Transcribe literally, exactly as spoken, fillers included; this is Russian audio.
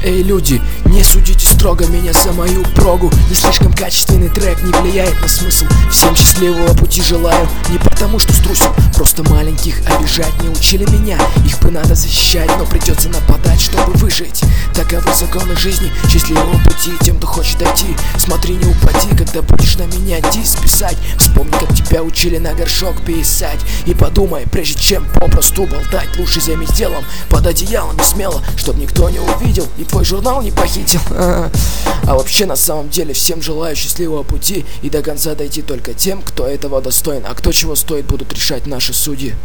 Эй, люди, не судите строго меня за мою прогу. Не слишком качественный трек не влияет на смысл. Всем счастливого пути желаю. Не потому что струсил, просто маленьких обижать не учили меня. Их бы надо защищать, но придется нападать, чтобы выжить. Таковы законы жизни, счастливого пути тем, кто хочет дойти. Смотри, не упади, когда будешь на меня дис писать. Вспомни, как тебя учили на горшок писать. И подумай, прежде чем попросту болтать, лучше займись делом под одеялом и смело, чтоб никто не увидел и твой журнал не похитил. А вообще, на самом деле, всем желаю счастливого пути и до конца дойти только тем, кто этого достоин. А кто чего стоит, будут решать наши судьи.